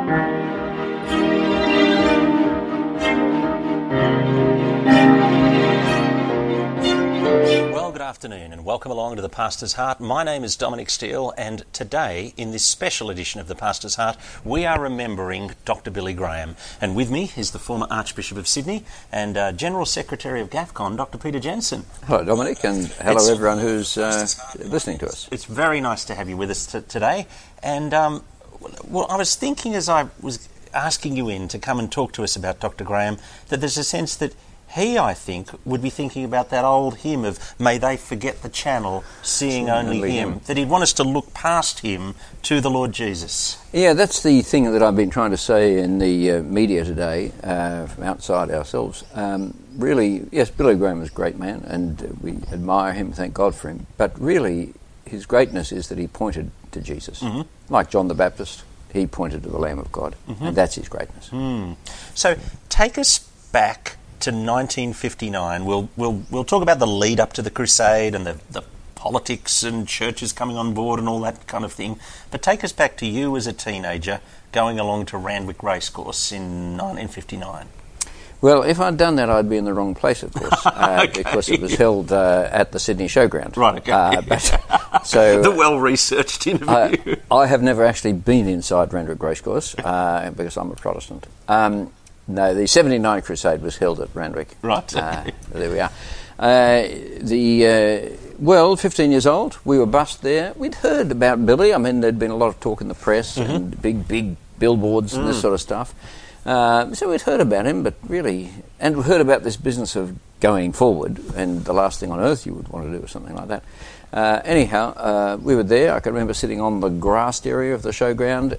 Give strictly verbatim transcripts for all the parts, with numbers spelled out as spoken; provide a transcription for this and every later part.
Afternoon and welcome along to the Pastor's Heart. My name is Dominic Steele, and today in this special edition of the Pastor's Heart we are remembering Doctor Billy Graham, and with me is the former Archbishop of Sydney and uh, General Secretary of GAFCON, Doctor Peter Jensen. Hello Dominic, and hello it's, everyone who's uh, listening to us. It's very nice to have you with us t- today, and um, well, I was thinking as I was asking you in to come and talk to us about Doctor Graham that there's a sense that he, I think, would be thinking about that old hymn of "May they forget the channel, seeing only, only him. him." That he'd want us to look past him to the Lord Jesus. Yeah, that's the thing that I've been trying to say in the uh, media today, uh, from outside ourselves. Um, really, yes, Billy Graham is a great man, and uh, we admire him, thank God for him. But really, his greatness is that he pointed to Jesus. Mm-hmm. Like John the Baptist, he pointed to the Lamb of God, mm-hmm. and that's his greatness. Mm. So, take us back to nineteen fifty-nine. We'll we'll we'll talk about the lead up to the Crusade and the, the politics and churches coming on board and all that kind of thing. But take us back to you as a teenager going along to Randwick Racecourse in nineteen fifty-nine. Well, if I'd done that, I'd be in the wrong place, of course, uh, okay. because it was held uh, at the Sydney Showground. Right. Okay. Uh, but, so the well-researched interview. I, I have never actually been inside Randwick Racecourse uh, because I'm a Protestant. Um, No, the seventy-nine Crusade was held at Randwick. Right. Uh, there we are. Uh, the uh, well, fifteen years old, we were bussed there. We'd heard about Billy. I mean, there'd been a lot of talk in the press mm-hmm. and big, big billboards and mm. this sort of stuff. Uh, so we'd heard about him, but really, and we heard about this business of going forward, and the last thing on earth you would want to do was something like that. Uh, anyhow, uh, we were there. I can remember sitting on the grassed area of the showground.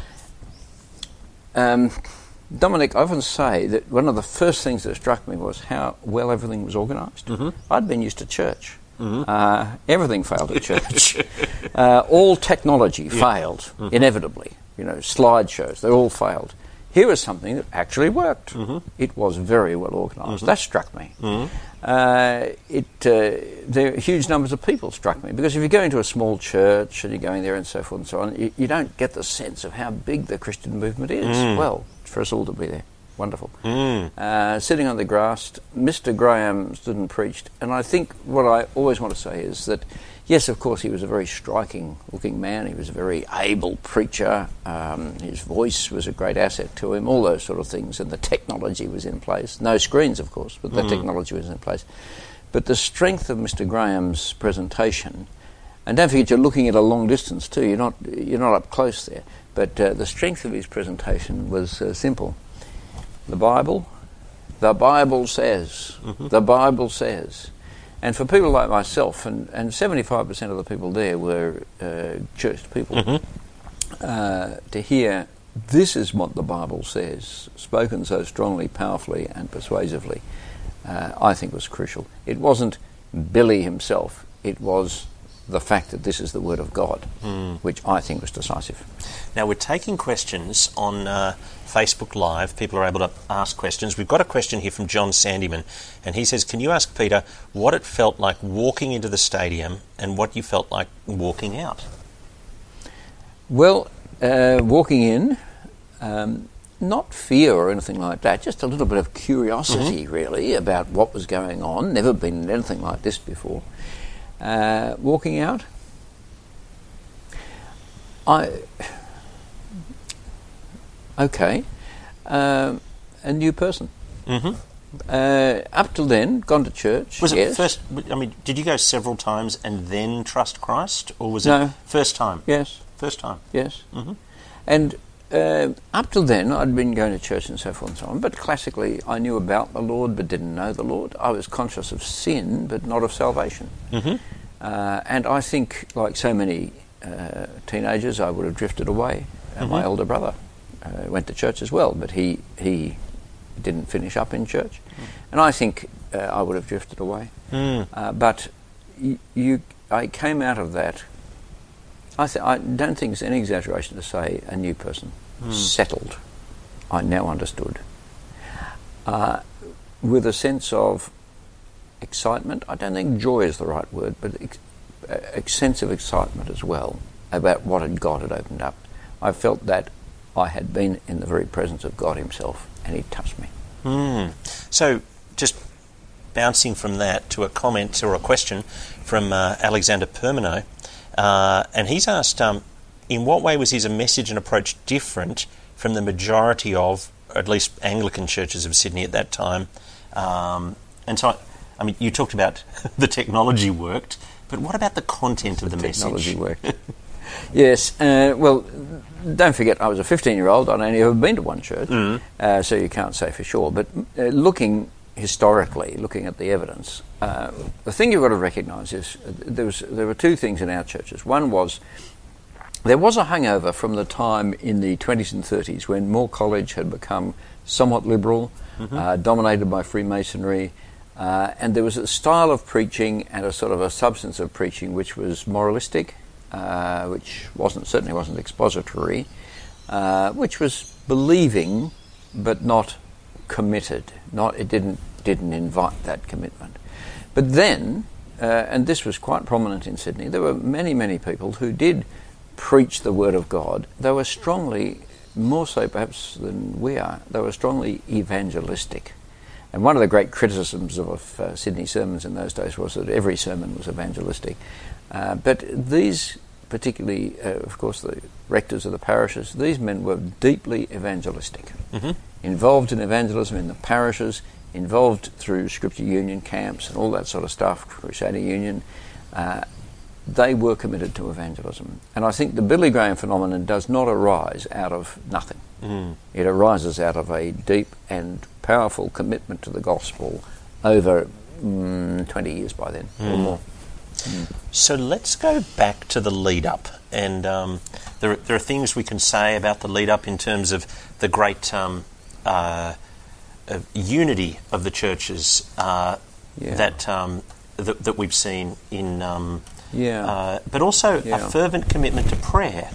Um... Dominic, I often say that one of the first things that struck me was how well everything was organised. Mm-hmm. I'd been used to church. Mm-hmm. Uh, everything failed at church. uh, all technology yeah. failed, mm-hmm. inevitably. You know, slideshows, they all failed. Here was something that actually worked. Mm-hmm. It was very well organised. Mm-hmm. That struck me. Mm-hmm. Uh, it, uh, there, huge numbers of people struck me, because if you go into a small church and you're going there and so forth and so on, you, you don't get the sense of how big the Christian movement is. Mm. Well, for us all to be there. Wonderful. Mm. Uh, sitting on the grass, Mister Graham stood and preached, and I think what I always want to say is that, yes, of course, he was a very striking-looking man. He was a very able preacher. Um, his voice was a great asset to him, all those sort of things, and the technology was in place. No screens, of course, but the mm. technology was in place. But the strength of Mister Graham's presentation, and don't forget you're looking at a long distance too, you're not, you're not up close there, but uh, the strength of his presentation was uh, simple. The Bible, the Bible says, mm-hmm. the Bible says. And for people like myself, and, and seventy-five percent of the people there were uh, church people, mm-hmm. uh, to hear this is what the Bible says, spoken so strongly, powerfully and persuasively, uh, I think was crucial. It wasn't Billy himself, it was the fact that this is the Word of God, mm. which I think was decisive. Now, we're taking questions on uh, Facebook Live. People are able to ask questions. We've got a question here from John Sandyman, and he says, can you ask Peter what it felt like walking into the stadium and what you felt like walking out? Well, uh, walking in, um, not fear or anything like that, just a little bit of curiosity, mm-hmm. really, about what was going on. Never been in anything like this before. Uh, walking out, I okay, um, a new person. Mm-hmm. Uh, up till then, gone to church. Was yes. it first? I mean, did you go several times and then trust Christ, or was no. it first time? Yes, first time. Yes, mm-hmm. and uh, up till then, I'd been going to church and so forth and so on. But classically, I knew about the Lord, but didn't know the Lord. I was conscious of sin, but not of salvation. Mm-hmm. Uh, and I think, like so many uh, teenagers, I would have drifted away. Uh, mm-hmm. My elder brother uh, went to church as well, but he he didn't finish up in church, mm. and I think uh, I would have drifted away. Mm. Uh, but y- you, I came out of that. I, th- I don't think it's any exaggeration to say a new person, mm. settled. I now understood, uh, with a sense of excitement. I don't think joy is the right word, but ex- a sense of excitement as well about what had God had opened up. I felt that I had been in the very presence of God himself, and he touched me. Mm. So, just bouncing from that to a comment or a question from uh, Alexander Permino, uh, and he's asked, um, in what way was his message and approach different from the majority of, at least Anglican churches of Sydney at that time? Um, and so, I, I mean, you talked about the technology worked, but what about the content of the, the message? Technology worked. Yes, uh, well, don't forget, I was a fifteen-year-old. I'd only ever been to one church, mm. uh, so you can't say for sure. But uh, looking historically, looking at the evidence, uh, the thing you've got to recognise is uh, there was there were two things in our churches. One was there was a hangover from the time in the twenties and thirties when Moore College had become somewhat liberal, mm-hmm. uh, dominated by Freemasonry, uh, and there was a style of preaching and a sort of a substance of preaching which was moralistic. Uh, which wasn't certainly wasn't expository, uh, which was believing but not committed. Not it didn't didn't invite that commitment. But then, uh, and this was quite prominent in Sydney, there were many many people who did preach the word of God. They were strongly, more so perhaps than we are, they were strongly evangelistic. And one of the great criticisms of uh, Sydney sermons in those days was that every sermon was evangelistic. Uh, but these, particularly, uh, of course, the rectors of the parishes, these men were deeply evangelistic, mm-hmm. involved in evangelism in the parishes, involved through Scripture Union camps and all that sort of stuff, Crusader Union. Uh, they were committed to evangelism. And I think the Billy Graham phenomenon does not arise out of nothing. Mm. It arises out of a deep and powerful commitment to the gospel over mm, twenty years by then, mm. or more. Mm. So let's go back to the lead-up, and um, there, there are things we can say about the lead-up in terms of the great um, uh, uh, unity of the churches uh, yeah. that, um, that that we've seen in, um, yeah. uh, but also yeah. a fervent commitment to prayer.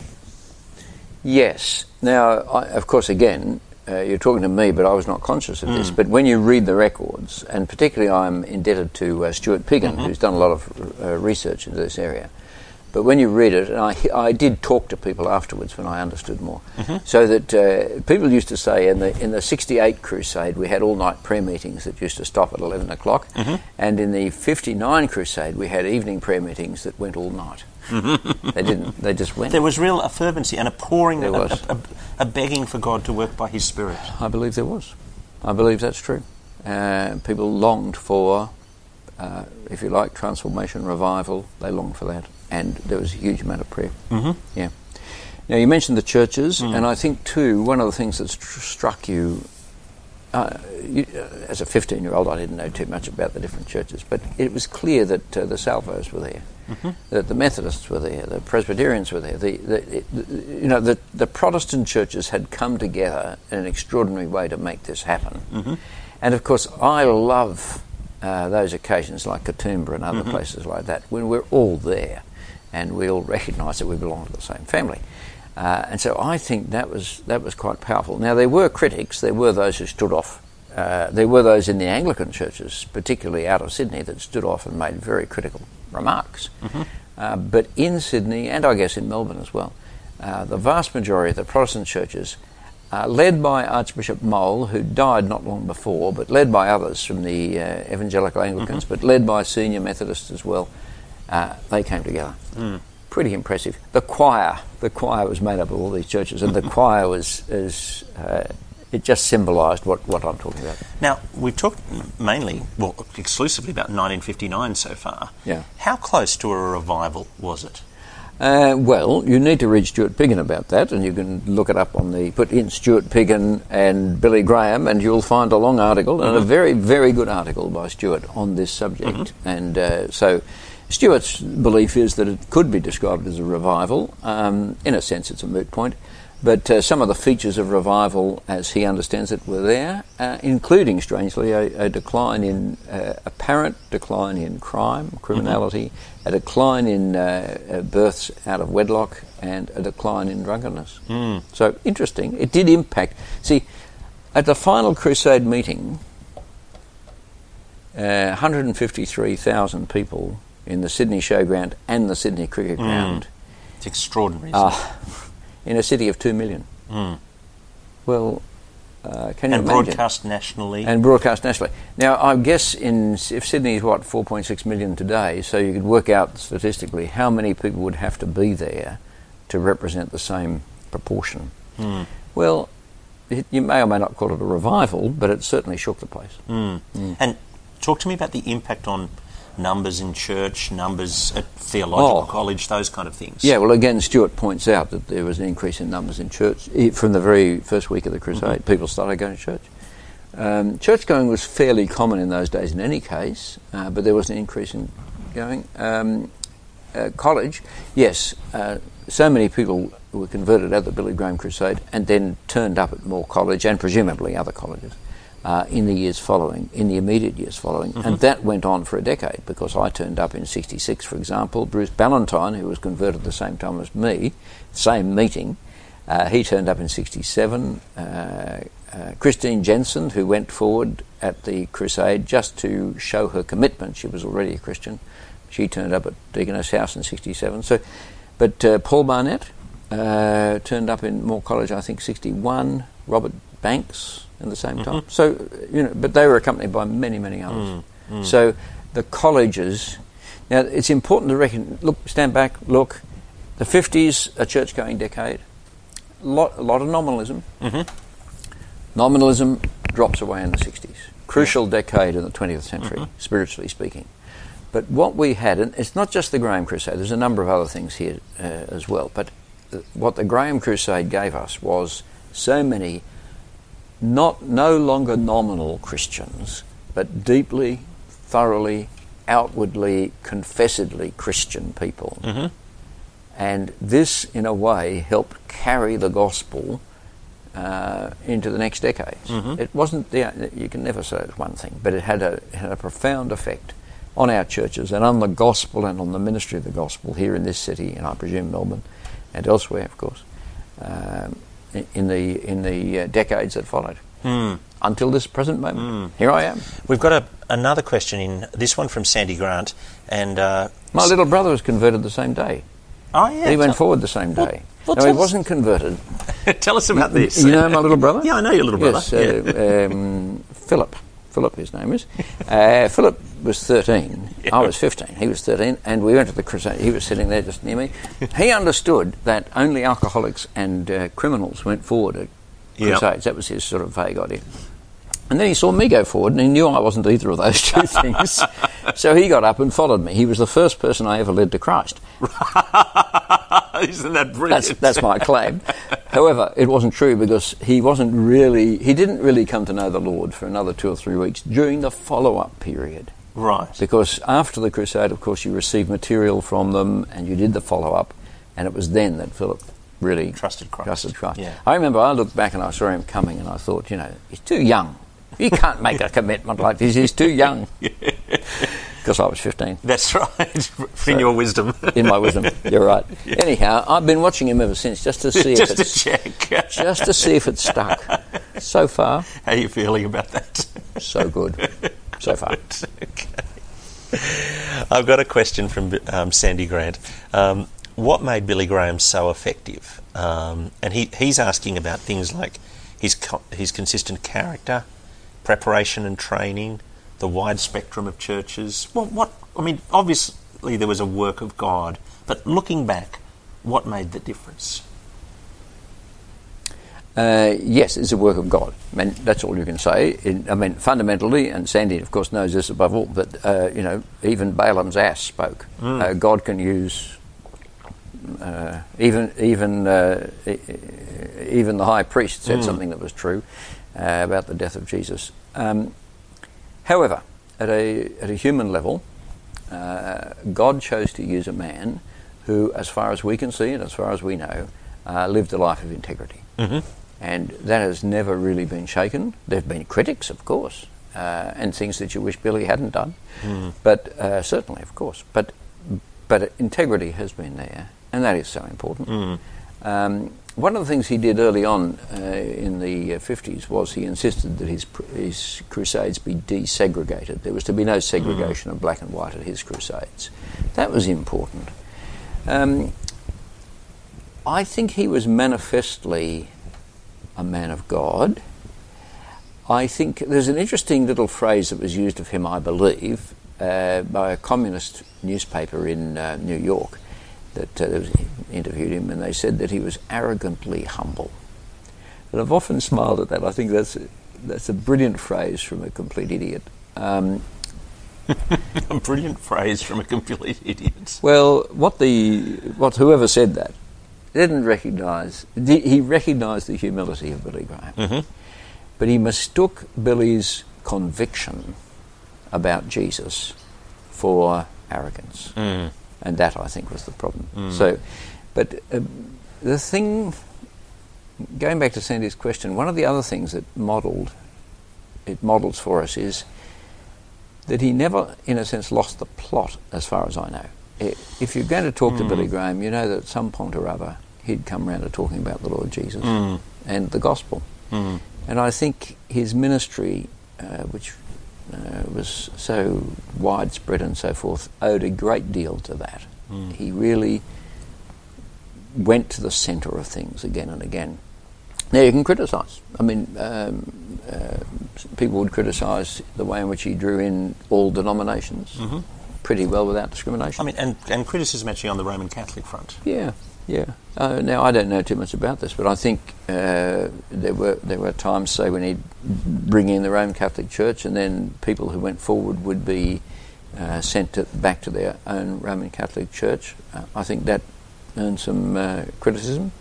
Yes. Now, I, of course, again, uh, you're talking to me, but I was not conscious of mm. this. But when you read the records, and particularly I'm indebted to uh, Stuart Piggin, mm-hmm. who's done a lot of uh, research into this area. But when you read it, and I, I did talk to people afterwards when I understood more, mm-hmm. so that uh, people used to say in the in the sixty-eight crusade we had all-night prayer meetings that used to stop at eleven o'clock, mm-hmm. and in the fifty-nine crusade we had evening prayer meetings that went all night. They didn't. They just went. There was real a fervency and a pouring, there a, was. A, a, a begging for God to work by His Spirit. I believe there was. I believe that's true. Uh, people longed for, uh, if you like, transformation, revival. They longed for that, and there was a huge amount of prayer. Mm-hmm. Yeah. Now you mentioned the churches, mm. and I think too one of the things that's tr- struck you. Uh, you, uh, as a fifteen-year-old, I didn't know too much about the different churches, but it was clear that uh, the Salvos were there, mm-hmm. that the Methodists were there, the Presbyterians were there. The, the, it, the you know, the, the Protestant churches had come together in an extraordinary way to make this happen. Mm-hmm. And of course, I love uh, those occasions like Katoomba and other mm-hmm. places like that when we're all there, and we all recognise that we belong to the same family. Uh, and so I think that was that was quite powerful. Now, there were critics, there were those who stood off. Uh, there were those in the Anglican churches, particularly out of Sydney, that stood off and made very critical remarks. Mm-hmm. Uh, but in Sydney, and I guess in Melbourne as well, uh, the vast majority of the Protestant churches, uh, led by Archbishop Mole, who died not long before, but led by others from the uh, Evangelical Anglicans, mm-hmm. but led by senior Methodists as well, uh, they came together. Mm. Pretty impressive. The choir, the choir was made up of all these churches, and the choir was, is, uh, it just symbolised what, what I'm talking about. Now, we've talked mainly, well, exclusively about nineteen fifty-nine so far. Yeah. How close to a revival was it? Uh, well, you need to read Stuart Piggin about that, and you can look it up on the, put in Stuart Piggin and Billy Graham, and you'll find a long article, mm-hmm. and a very, very good article by Stuart on this subject. Mm-hmm. And uh, so Stuart's belief is that it could be described as a revival. Um, in a sense, it's a moot point. But uh, some of the features of revival, as he understands it, were there, uh, including, strangely, a, a decline in, uh, apparent decline in crime, criminality, mm-hmm. a decline in uh, uh, births out of wedlock, and a decline in drunkenness. Mm. So, interesting. It did impact. See, at the final Crusade meeting, uh, one hundred fifty-three thousand people in the Sydney Showground and the Sydney Cricket Ground. Mm. It's extraordinary, isn't uh, it? In a city of two million. Mm. Well, uh, can you and imagine? broadcast nationally. And broadcast nationally. Now, I guess in if Sydney is, what, four point six million today, so you could work out statistically how many people would have to be there to represent the same proportion. Mm. Well, it, you may or may not call it a revival, but it certainly shook the place. Mm. Mm. And talk to me about the impact on numbers in church, numbers at theological oh. college, those kind of things. Yeah, well, again, Stuart points out that there was an increase in numbers in church. From the very first week of the crusade, mm-hmm. people started going to church. Um, church going was fairly common in those days in any case, uh, but there was an increase in going. Um, uh, college, yes, uh, so many people were converted at the Billy Graham Crusade and then turned up at Moore College and presumably other colleges. Uh, in the years following, in the immediate years following. Mm-hmm. And that went on for a decade, because I turned up in sixty-six, for example. Bruce Ballantyne, who was converted at the same time as me, same meeting, uh, he turned up in sixty-seven. Uh, uh, Christine Jensen, who went forward at the crusade just to show her commitment, she was already a Christian, she turned up at Deaconess House in sixty-seven. So, but uh, Paul Barnett uh, turned up in Moore College, I think, sixty-one. Robert Banks in the same time. Mm-hmm. So, you know, but they were accompanied by many, many others. Mm, mm. So the colleges, now it's important to reckon, look, stand back, look, the fifties, a church-going decade, lot, a lot of nominalism. Mm-hmm. Nominalism drops away in the sixties. Crucial yeah. decade in the twentieth century, mm-hmm. spiritually speaking. But what we had, and it's not just the Graham Crusade, there's a number of other things here uh, as well, but th- what the Graham Crusade gave us was so many not no longer nominal Christians, but deeply, thoroughly, outwardly, confessedly Christian people. Mm-hmm. And this, in a way, helped carry the gospel uh, into the next decades. Mm-hmm. It wasn't, the, you can never say it's one thing, but it had a, it had a profound effect on our churches and on the gospel and on the ministry of the gospel here in this city, and I presume Melbourne, and elsewhere, of course. Um, in the in the uh, decades that followed, mm. until this present moment. Mm. Here I am. We've got a, another question in, this one from Sandy Grant. and uh, My little brother was converted the same day. Oh, yeah. He went forward the same day. Well, well, no, he wasn't converted. Tell us about this. You know my little brother? Yeah, I know your little brother. Yes, uh, um, Philip. Philip, his name is. Uh, Philip was thirteen. Yeah. I was fifteen. He was thirteen, and we went to the crusade. He was sitting there just near me. He understood that only alcoholics and uh, criminals went forward at crusades. Yep. That was his sort of vague idea. And then he saw me go forward, and he knew I wasn't either of those two things. So he got up and followed me. He was the first person I ever led to Christ. Isn't that brilliant? That's, that's my claim. However, it wasn't true, because he wasn't really, he didn't really come to know the Lord for another two or three weeks during the follow-up period. Right. Because after the crusade, of course, you received material from them and you did the follow-up, and it was then that Philip really trusted Christ. Trusted Christ. Yeah. I remember I looked back and I saw him coming, and I thought, you know, he's too young. You can't make a commitment like this. He's too young. Because I was fifteen. That's right. So, in your wisdom. In my wisdom. You're right. Yeah. Anyhow, I've been watching him ever since, just to see just if it's... Just to check. Just to see if it's stuck. So far... How are you feeling about that? So good. So far. Okay. I've got a question from um, Sandy Grant. Um, what made Billy Graham so effective? Um, and he, he's asking about things like his co- his consistent character, preparation and training, the wide spectrum of churches. What, what, I mean, obviously there was a work of God, but looking back, what made the difference? Uh, yes, it's a work of God. I mean, that's all you can say. It, I mean, fundamentally, and Sandy, of course, knows this above all, but, uh, you know, even Balaam's ass spoke. Mm. Uh, God can use... Uh, even even uh, even the high priest said mm. something that was true uh, about the death of Jesus. Um, however, at a at a human level, uh, God chose to use a man who, as far as we can see and as far as we know, uh, lived a life of integrity, mm-hmm. and that has never really been shaken. There have been critics, of course, uh, and things that you wish Billy hadn't done, mm. but uh, certainly, of course, but but integrity has been there. And that is so important. Mm. Um, one of the things he did early on uh, in the uh, fifties was he insisted that his his crusades be desegregated. There was to be no segregation mm. of black and white at his crusades. That was important. Um, I think he was manifestly a man of God. I think there's an interesting little phrase that was used of him, I believe, uh, by a communist newspaper in uh, New York that uh, interviewed him, and they said that he was arrogantly humble. And I've often smiled at that. I think that's a, that's a brilliant phrase from a complete idiot. Um, a brilliant phrase from a complete idiot. Well, what the what whoever said that didn't recognise. He recognised the humility of Billy Graham, mm-hmm. but he mistook Billy's conviction about Jesus for arrogance, mm. and that I think was the problem. Mm. So, but uh, the thing, going back to Sandy's question, one of the other things that modelled it models for us is that he never, in a sense, lost the plot, as far as I know. If you're going to talk mm. to Billy Graham, you know that at some point or other he'd come around to talking about the Lord Jesus mm. and the gospel. Mm. And I think his ministry, uh, which uh, was so widespread and so forth, owed a great deal to that. Mm. He really went to the centre of things again and again. Now, you can criticise. I mean, um, uh, people would criticise the way in which he drew in all denominations mm-hmm. pretty well without discrimination. I mean, and, and criticism actually on the Roman Catholic front. Yeah, yeah. Uh, now, I don't know too much about this, but I think uh, there were there were times, say, when he'd bring in the Roman Catholic Church, and then people who went forward would be uh, sent to, back to their own Roman Catholic Church. Uh, I think that earned some uh, criticism.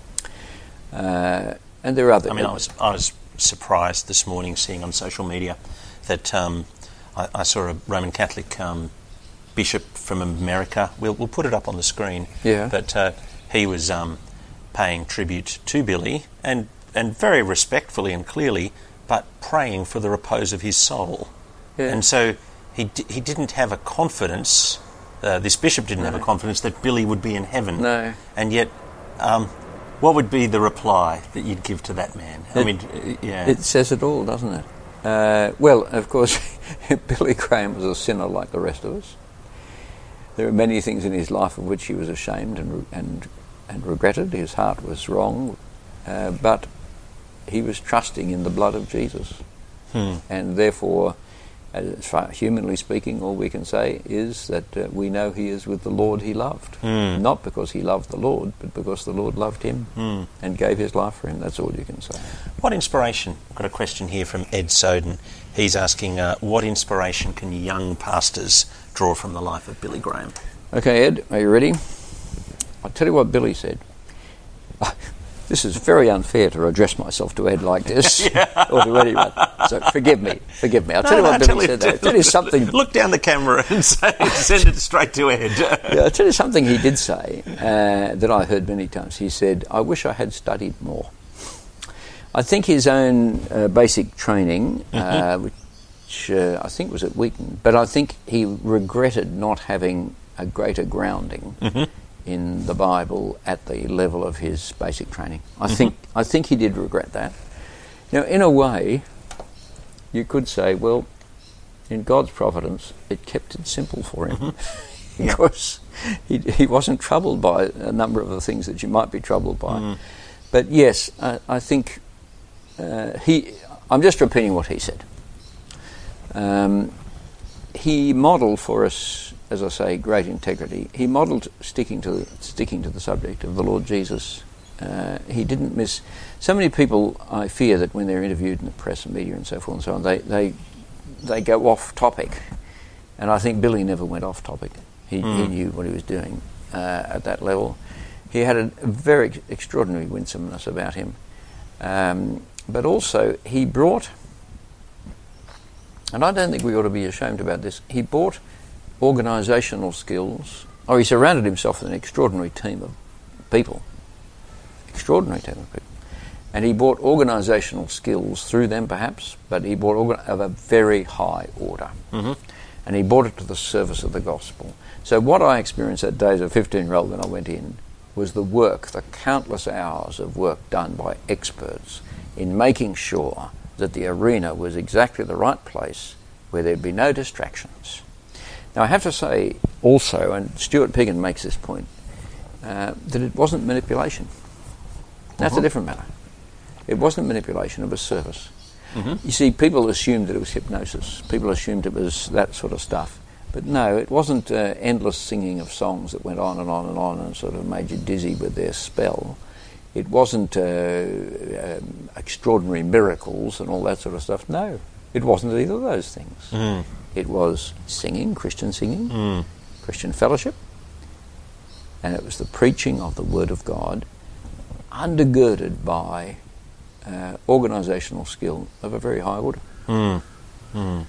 Uh, And there are other. I mean, I was I was surprised this morning seeing on social media that um, I, I saw a Roman Catholic um, bishop from America. We'll we'll put it up on the screen. Yeah. But uh, he was um, paying tribute to Billy and and very respectfully and clearly, but praying for the repose of his soul. Yeah. And so he d- he didn't have a confidence. Uh, this bishop didn't no. have a confidence that Billy would be in heaven. No. And yet. Um, What would be the reply that you'd give to that man? I it, mean, yeah. It says it all, doesn't it? Uh, well, of course, Billy Graham was a sinner like the rest of us. There are many things in his life of which he was ashamed and and, and regretted. His heart was wrong, uh, but he was trusting in the blood of Jesus. Hmm. And therefore, as far humanly speaking, all we can say is that uh, we know he is with the Lord he loved. Mm. Not because he loved the Lord, but because the Lord loved him mm. and gave his life for him. That's all you can say. What inspiration? I've got a question here from Ed Soden. He's asking, uh, what inspiration can young pastors draw from the life of Billy Graham? Okay, Ed, are you ready? I'll tell you what Billy said. This is very unfair to address myself to Ed like this, yeah. or to anyone. So forgive me, forgive me. I'll no, tell you no, what Billy said. I'll tell you something. Look down the camera and say, send it straight to Ed. Yeah, I'll tell you something he did say uh, that I heard many times. He said, "I wish I had studied more." I think his own uh, basic training, uh, mm-hmm. which uh, I think was at Wheaton, but I think he regretted not having a greater grounding. Mm-hmm. in the Bible at the level of his basic training. I mm-hmm. think I think he did regret that. Now, in a way, you could say, well, in God's providence, it kept it simple for him. Mm-hmm. because he, he wasn't troubled by a number of the things that you might be troubled by. Mm. But yes, I, I think uh, he... I'm just repeating what he said. Um, he modelled for us, as I say, great integrity. He modelled sticking to the, sticking to the subject of the Lord Jesus. Uh, he didn't miss... So many people, I fear, that when they're interviewed in the press and media and so forth and so on, they they, they go off topic. And I think Billy never went off topic. He, mm. he knew what he was doing uh, at that level. He had a, a very extraordinary winsomeness about him. Um, but also, he brought... And I don't think we ought to be ashamed about this. He brought organisational skills, or he surrounded himself with an extraordinary team of people. Extraordinary team of people. And he brought organisational skills through them, perhaps, but he brought organ- of a very high order. Mm-hmm. And he brought it to the service of the gospel. So what I experienced that day as a fifteen-year-old when I went in was the work, the countless hours of work done by experts in making sure that the arena was exactly the right place where there'd be no distractions. Now I have to say also, and Stuart Piggin makes this point, uh, that it wasn't manipulation. That's uh-huh. a different matter. It wasn't manipulation, it was service. Mm-hmm. You see, people assumed that it was hypnosis. People assumed it was that sort of stuff. But no, it wasn't uh, endless singing of songs that went on and on and on and sort of made you dizzy with their spell. It wasn't uh, um, extraordinary miracles and all that sort of stuff. No, it wasn't either of those things. Mm. It was singing, Christian singing, Mm. Christian fellowship, and it was the preaching of the Word of God undergirded by uh, organisational skill of a very high order. Mm. Mm.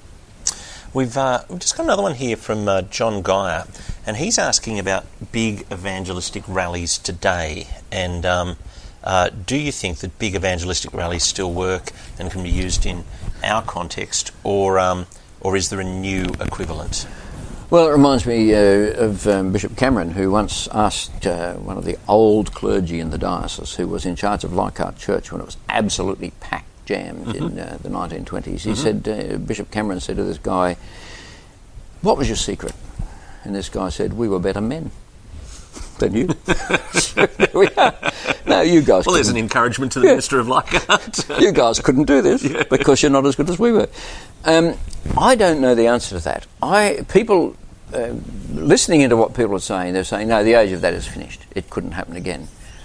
We've, uh, we've just got another one here from uh, John Geyer, and he's asking about big evangelistic rallies today. And um, uh, do you think that big evangelistic rallies still work and can be used in our context, or um, or is there a new equivalent? Well, it reminds me uh, of um, Bishop Cameron, who once asked uh, one of the old clergy in the diocese, who was in charge of Leichhardt Church when it was absolutely packed, jammed mm-hmm. in uh, the nineteen twenties. He mm-hmm. said, uh, Bishop Cameron said to this guy, "What was your secret?" And this guy said, "We were better men than you." So there we are. No, you guys Well, there's an encouragement to the yeah. minister of Leichhardt. You guys couldn't do this yeah. because you're not as good as we were. Um, I don't know the answer to that. I People, uh, listening into what people are saying, they're saying, no, the age of that is finished. It couldn't happen again.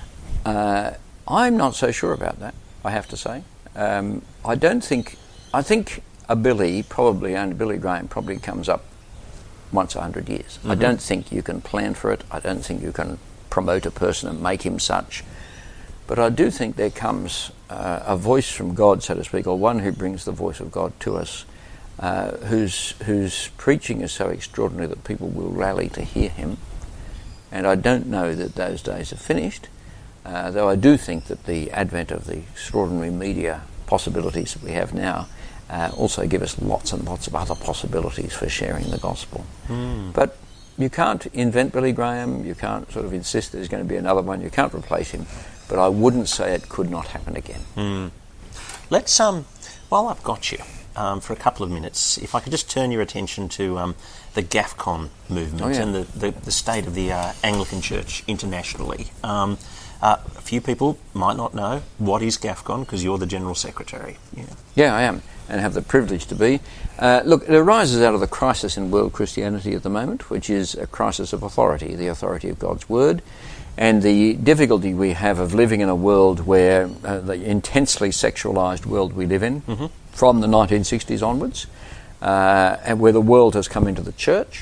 Uh, I'm not so sure about that, I have to say. Um, I don't think... I think a Billy, probably, and Billy Graham probably comes up once a hundred years. Mm-hmm. I don't think you can plan for it. I don't think you can promote a person and make him such. But I do think there comes uh, a voice from God, so to speak, or one who brings the voice of God to us, uh, whose whose preaching is so extraordinary that people will rally to hear him. And I don't know that those days are finished, uh, though I do think that the advent of the extraordinary media possibilities that we have now uh, also give us lots and lots of other possibilities for sharing the gospel. Mm. But you can't invent Billy Graham, you can't sort of insist there's going to be another one, you can't replace him. But I wouldn't say it could not happen again. Mm. Let's, um, while I've got you, um, for a couple of minutes, if I could just turn your attention to um, the GAFCON movement oh, yeah. and the, the, the state of the uh, Anglican Church internationally. Um, uh, a few people might not know what is GAFCON because you're the General Secretary. Yeah, yeah I am, and have the privilege to be. Uh, look, it arises out of the crisis in world Christianity at the moment, which is a crisis of authority, the authority of God's Word. And the difficulty we have of living in a world where, uh, the intensely sexualised world we live in, mm-hmm. from the nineteen sixties onwards, uh, and where the world has come into the church,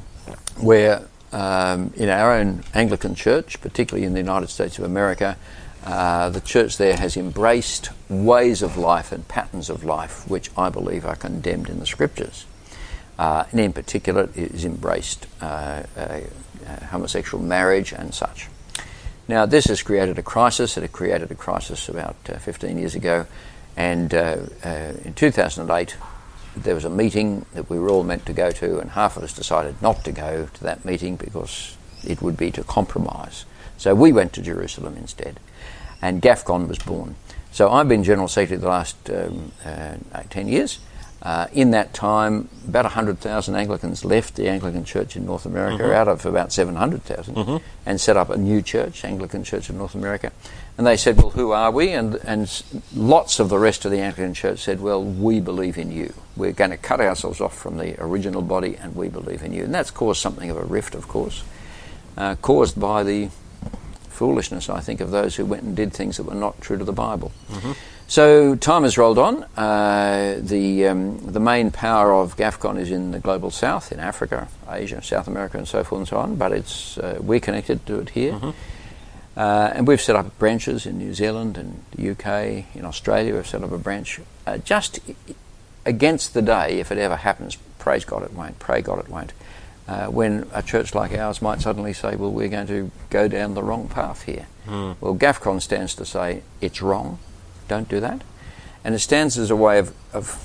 where um, in our own Anglican church, particularly in the United States of America, uh, the church there has embraced ways of life and patterns of life which I believe are condemned in the Scriptures. Uh, and in particular, it has embraced uh, uh, uh, homosexual marriage and such. Now, this has created a crisis. It had created a crisis about uh, fifteen years ago. And uh, uh, in two thousand eight, there was a meeting that we were all meant to go to, and half of us decided not to go to that meeting because it would be to compromise. So we went to Jerusalem instead, and GAFCON was born. So I've been General Secretary the last um, uh, ten years. Uh, in that time, about one hundred thousand Anglicans left the Anglican Church in North America, mm-hmm. out of about seven hundred thousand, mm-hmm. and set up a new church, Anglican Church in North America. And they said, well, who are we? And, and lots of the rest of the Anglican Church said, well, we believe in you. We're going to cut ourselves off from the original body, and we believe in you. And that's caused something of a rift, of course, uh, caused by the foolishness, I think, of those who went and did things that were not true to the Bible. Mm-hmm. So time has rolled on. Uh, the um, the main power of GAFCON is in the global south, in Africa, Asia, South America, and so forth and so on. But it's uh, we're connected to it here, mm-hmm. uh, and we've set up branches in New Zealand and the U K, in Australia. We've set up a branch uh, just against the day, if it ever happens. Praise God, it won't. Pray God, it won't. Uh, when a church like ours might suddenly say, well, we're going to go down the wrong path here. Mm. Well, GAFCON stands to say it's wrong. Don't do that. And it stands as a way of, of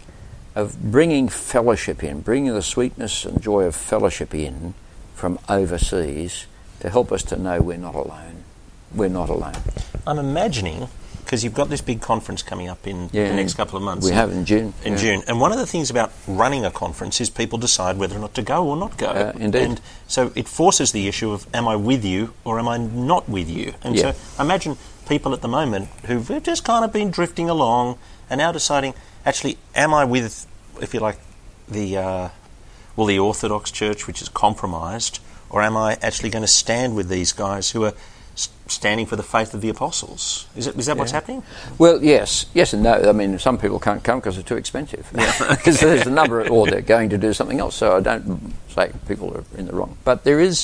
of bringing fellowship in, bringing the sweetness and joy of fellowship in from overseas to help us to know we're not alone. We're not alone. I'm imagining, because you've got this big conference coming up in yeah, the next couple of months. We have in June. In yeah. June. And one of the things about running a conference is people decide whether or not to go or not go. Uh, indeed. And so it forces the issue of, am I with you or am I not with you? And yeah. so I imagine people at the moment who've just kind of been drifting along and now deciding, actually, am I with, if you like, the uh, well, the Orthodox Church, which is compromised, or am I actually going to stand with these guys who are standing for the faith of the apostles? Is it? Is that yeah. what's happening? Well, yes, yes and no. I mean, some people can't come because they're too expensive. Because there's a number, of, or they're going to do something else. So I don't say people are in the wrong, but there is.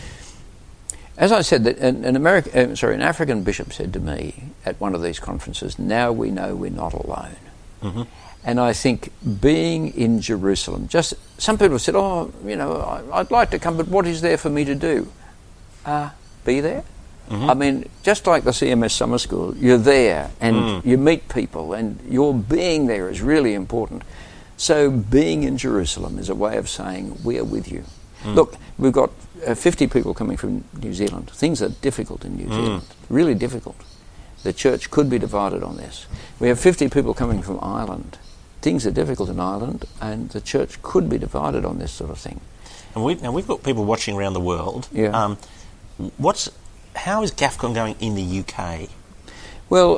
As I said, that an, an American, uh, sorry, an African bishop said to me at one of these conferences, "Now we know we're not alone." Mm-hmm. And I think being in Jerusalem, just some people have said, "Oh, you know, I, I'd like to come, but what is there for me to do?" Uh, be there. Mm-hmm. I mean, just like the C M S summer school, you're there and mm. you meet people, and your being there is really important. So being in Jerusalem is a way of saying, we are with you. Mm. Look, we've got uh, fifty people coming from New Zealand. Things are difficult in New mm. Zealand, really difficult. The church could be divided on this. We have fifty people coming from Ireland. Things are difficult in Ireland, and the church could be divided on this sort of thing. And we, now we've got people watching around the world. Yeah. Um, what's How is GAFCON going in the U K? Well,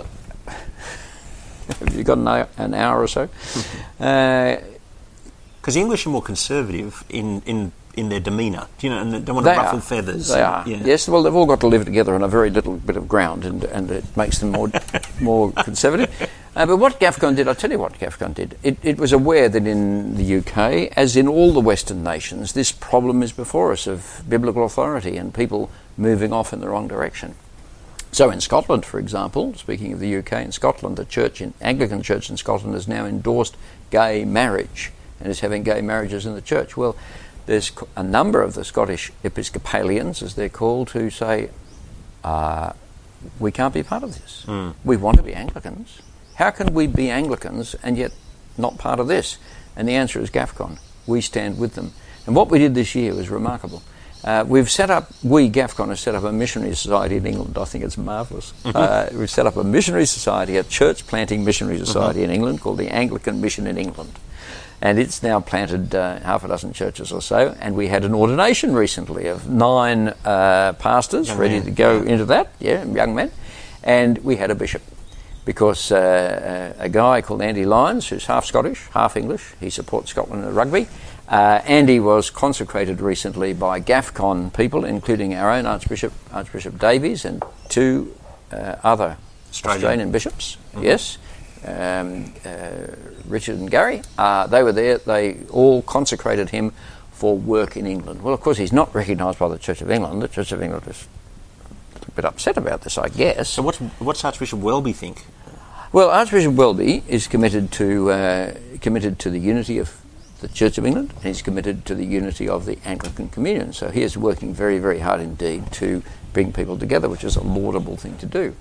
have you got an hour, an hour or so? Because uh, the English are more conservative in, in, in their demeanour, you know, and they don't want to ruffle are. feathers. They and, are. Yeah. Yes, well, they've all got to live together on a very little bit of ground, and, and it makes them more more conservative. Uh, but what GAFCON did, I'll tell you what GAFCON did. It, it was aware that in the U K, as in all the Western nations, this problem is before us of biblical authority and people moving off in the wrong direction. So in Scotland, for example, speaking of the U K, in Scotland, the church, in Anglican Church in Scotland has now endorsed gay marriage and is having gay marriages in the church. Well, there's a number of the Scottish Episcopalians, as they're called, who say, uh, we can't be part of this. Mm. We want to be Anglicans. How can we be Anglicans and yet not part of this? And the answer is GAFCON. We stand with them. And what we did this year was remarkable. Uh, we've set up, we, GAFCON, have set up a missionary society in England. I think it's marvellous. Mm-hmm. Uh, we've set up a missionary society, a church planting missionary society mm-hmm. in England called the Anglican Mission in England. And it's now planted uh, half a dozen churches or so. And we had an ordination recently of nine uh, pastors young ready man. to go yeah. into that, yeah, young men. And we had a bishop. Because uh, a guy called Andy Lyons, who's half Scottish, half English, he supports Scotland in rugby. Uh, Andy was consecrated recently by GAFCON people, including our own Archbishop, Archbishop Davies, and two uh, other Australian, Australian bishops. Mm-hmm. Yes, um, uh, Richard and Gary. Uh, they were there. They all consecrated him for work in England. Well, of course, he's not recognised by the Church of England. The Church of England is a bit upset about this, I guess. So what's, what's Archbishop Welby think? Well, Archbishop Welby is committed to uh, committed to the unity of the Church of England, and he's committed to the unity of the Anglican Communion. So he is working very, very hard indeed to bring people together, which is a laudable thing to do.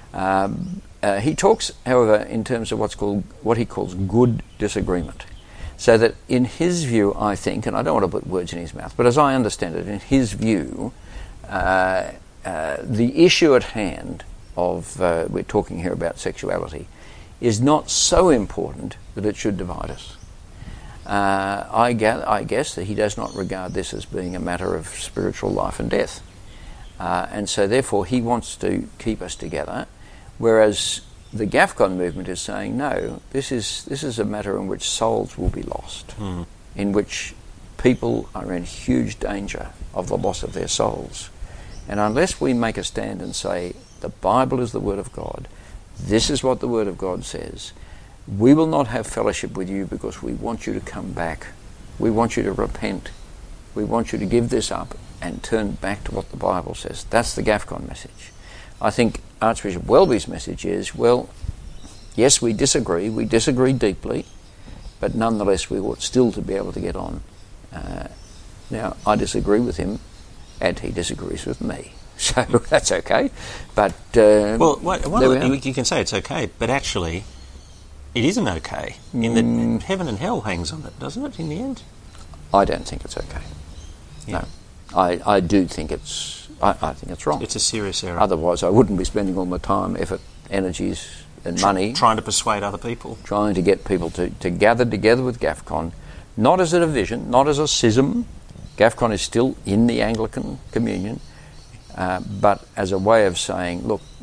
Um, uh, he talks, however, in terms of what's called what he calls good disagreement. So that in his view, I think, and I don't want to put words in his mouth, but as I understand it, in his view, uh, uh, the issue at hand of, uh, we're talking here about sexuality, is not so important that it should divide us. Uh, I, ga- I guess that he does not regard this as being a matter of spiritual life and death. Uh, and so therefore he wants to keep us together, whereas the GAFCON movement is saying, no, this is this is a matter in which souls will be lost, mm. in which people are in huge danger of the loss of their souls. And unless we make a stand and say, the Bible is the Word of God, this is what the Word of God says, we will not have fellowship with you because we want you to come back. We want you to repent. We want you to give this up and turn back to what the Bible says. That's the GAFCON message. I think Archbishop Welby's message is, well, yes, we disagree. We disagree deeply, but nonetheless we ought still to be able to get on. Uh, now, I disagree with him, and he disagrees with me. So that's okay. But uh, well, what, what we you can say it's okay, but actually it isn't okay. In that mm. heaven and hell hangs on it, doesn't it, in the end? I don't think it's okay. Yeah. No. I, I do think it's I, I think it's wrong. It's a serious error. Otherwise I wouldn't be spending all my time, effort, energies and money trying to persuade other people. Trying to get people to, to gather together with GAFCON, not as a division, not as a schism. GAFCON is still in the Anglican Communion, uh, but as a way of saying, look, we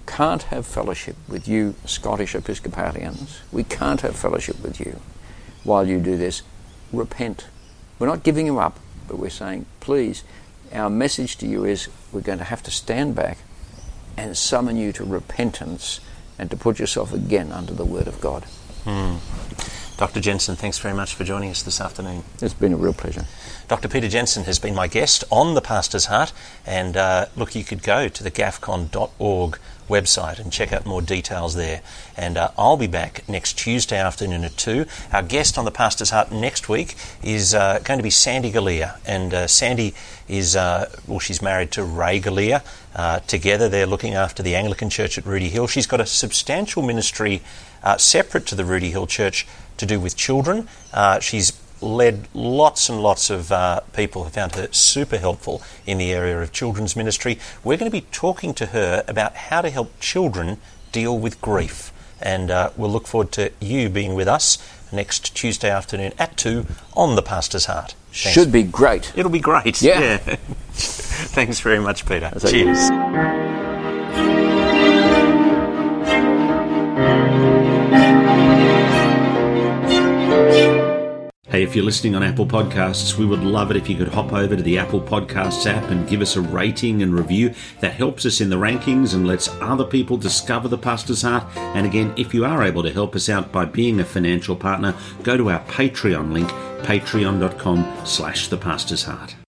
can't have fellowship with you Scottish Episcopalians. We can't have fellowship with you while you do this. Repent. We're not giving you up, but we're saying, please, our message to you is we're going to have to stand back and summon you to repentance and to put yourself again under the Word of God. Mm. Doctor Jensen, thanks very much for joining us this afternoon. It's been a real pleasure. Doctor Peter Jensen has been my guest on The Pastor's Heart, and uh, look, you could go to the gafcon dot org website and check out more details there. And uh, I'll be back next Tuesday afternoon at two. Our guest on The Pastor's Heart next week is uh, going to be Sandy Galea, and uh, Sandy is, uh, well, she's married to Ray Galea. Uh, together they're looking after the Anglican Church at Rooty Hill. She's got a substantial ministry uh, separate to the Rooty Hill Church to do with children. Uh, she's led lots and lots of uh, people who found her super helpful in the area of children's ministry. We're going to be talking to her about how to help children deal with grief. And uh, we'll look forward to you being with us next Tuesday afternoon at two on The Pastor's Heart. Thanks. Should be great. It'll be great. Yeah. yeah. Thanks very much, Peter. Cheers. Hey, if you're listening on Apple Podcasts, we would love it if you could hop over to the Apple Podcasts app and give us a rating and review. That helps us in the rankings and lets other people discover The Pastor's Heart. And again, if you are able to help us out by being a financial partner, go to our Patreon link, patreon dot com slash The Pastor's Heart.